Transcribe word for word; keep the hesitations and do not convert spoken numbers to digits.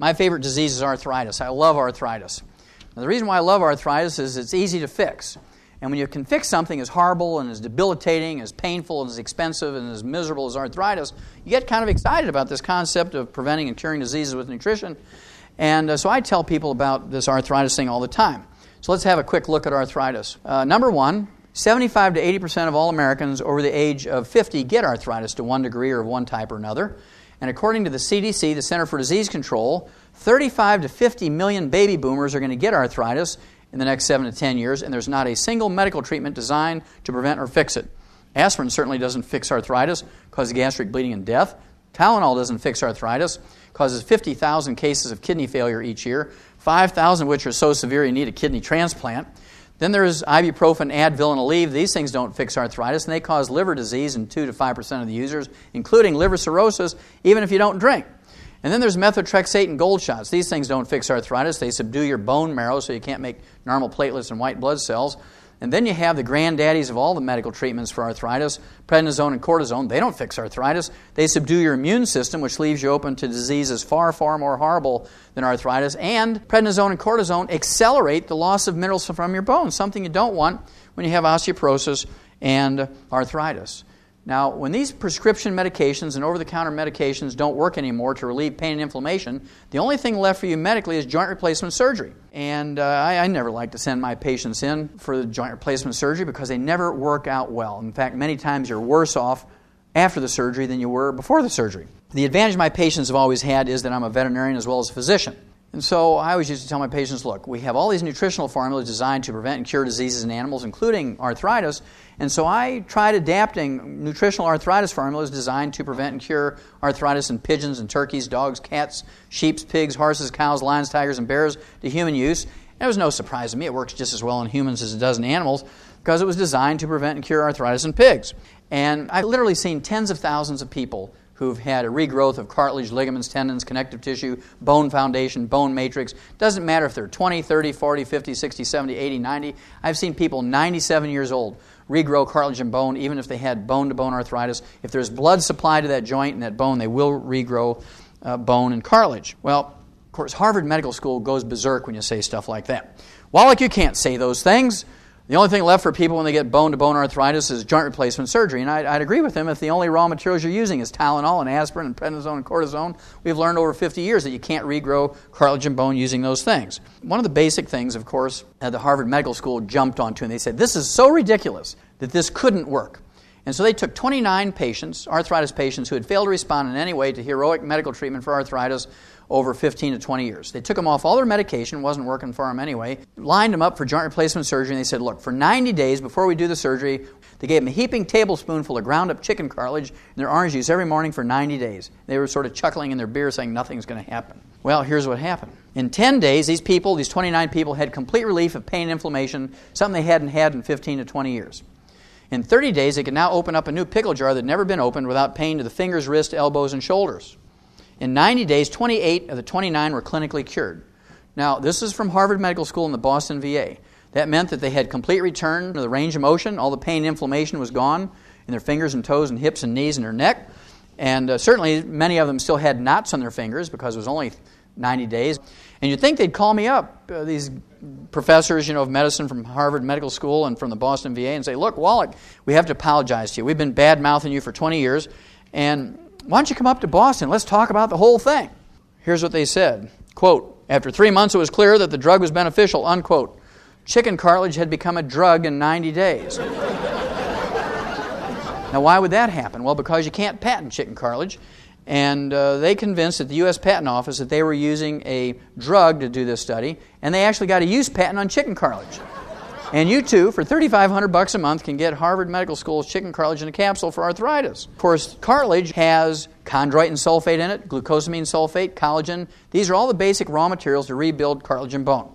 My favorite disease is arthritis. I love arthritis. Now, the reason why I love arthritis is it's easy to fix. And when you can fix something as horrible and as debilitating, as painful, and as expensive, and as miserable as arthritis, you get kind of excited about this concept of preventing and curing diseases with nutrition. And uh, so I tell people about this arthritis thing all the time. So let's have a quick look at arthritis. Uh, number one, seventy-five to eighty percent of all Americans over the age of fifty get arthritis to one degree or of one type or another. And according to the C D C, the Center for Disease Control, thirty-five to fifty million baby boomers are going to get arthritis in the next seven to ten years, and there's not a single medical treatment designed to prevent or fix it. Aspirin certainly doesn't fix arthritis, causes gastric bleeding and death. Tylenol doesn't fix arthritis, causes fifty thousand cases of kidney failure each year, five thousand which are so severe you need a kidney transplant. Then there's ibuprofen, Advil, and Aleve. These things don't fix arthritis, and they cause liver disease in two to five percent of the users, including liver cirrhosis, even if you don't drink. And then there's methotrexate and gold shots. These things don't fix arthritis. They subdue your bone marrow so you can't make normal platelets and white blood cells. And then you have the granddaddies of all the medical treatments for arthritis, prednisone and cortisone. They don't fix arthritis. They subdue your immune system, which leaves you open to diseases far, far more horrible than arthritis. And prednisone and cortisone accelerate the loss of minerals from your bones, something you don't want when you have osteoporosis and arthritis. Now, when these prescription medications and over-the-counter medications don't work anymore to relieve pain and inflammation, the only thing left for you medically is joint replacement surgery. And uh, I, I never like to send my patients in for the joint replacement surgery because they never work out well. In fact, many times you're worse off after the surgery than you were before the surgery. The advantage my patients have always had is that I'm a veterinarian as well as a physician. And so I always used to tell my patients, look, we have all these nutritional formulas designed to prevent and cure diseases in animals, including arthritis. And so I tried adapting nutritional arthritis formulas designed to prevent and cure arthritis in pigeons and turkeys, dogs, cats, sheep, pigs, horses, cows, lions, tigers, and bears to human use. And it was no surprise to me. It works just as well in humans as it does in animals because it was designed to prevent and cure arthritis in pigs. And I've literally seen tens of thousands of people who've had a regrowth of cartilage, ligaments, tendons, connective tissue, bone foundation, bone matrix. Doesn't matter if they're twenty, thirty, forty, fifty, sixty, seventy, eighty, ninety. I've seen people ninety-seven years old regrow cartilage and bone even if they had bone-to-bone arthritis. If there's blood supply to that joint and that bone, they will regrow uh, bone and cartilage. Well, of course, Harvard Medical School goes berserk when you say stuff like that. Wallach, you can't say those things. The only thing left for people when they get bone-to-bone arthritis is joint replacement surgery. And I'd, I'd agree with him if the only raw materials you're using is Tylenol and aspirin and prednisone and cortisone. We've learned over fifty years that you can't regrow cartilage and bone using those things. One of the basic things, of course, that the Harvard Medical School jumped onto, and they said, this is so ridiculous that this couldn't work. And so they took twenty-nine patients, arthritis patients, who had failed to respond in any way to heroic medical treatment for arthritis over fifteen to twenty years. They took them off all their medication, wasn't working for them anyway, lined them up for joint replacement surgery, and they said, look, for ninety days before we do the surgery, they gave them a heaping tablespoonful of ground-up chicken cartilage in their orange juice every morning for ninety days. They were sort of chuckling in their beer saying nothing's going to happen. Well, here's what happened. In ten days, these people, these twenty-nine people, had complete relief of pain and inflammation, something they hadn't had in fifteen to twenty years. In thirty days, they could now open up a new pickle jar that had never been opened without pain to the fingers, wrists, elbows, and shoulders. In ninety days, twenty-eight of the twenty-nine were clinically cured. Now, this is from Harvard Medical School and the Boston V A. That meant that they had complete return to the range of motion. All the pain and inflammation was gone in their fingers and toes and hips and knees and their neck. And uh, certainly many of them still had knots on their fingers because it was only ninety days. And you'd think they'd call me up, uh, these professors, you know, of medicine from Harvard Medical School and from the Boston V A, and say, look, Wallach, we have to apologize to you. We've been bad-mouthing you for twenty years, and why don't you come up to Boston? Let's talk about the whole thing. Here's what they said. Quote, after three months it was clear that the drug was beneficial, unquote. Chicken cartilage had become a drug in ninety days. Now, why would that happen? Well, because you can't patent chicken cartilage. And uh, they convinced at the U S Patent Office that they were using a drug to do this study, and they actually got a use patent on chicken cartilage. And you too, for thirty-five hundred bucks a month, can get Harvard Medical School's chicken cartilage in a capsule for arthritis. Of course, cartilage has chondroitin sulfate in it, glucosamine sulfate, collagen. These are all the basic raw materials to rebuild cartilage and bone.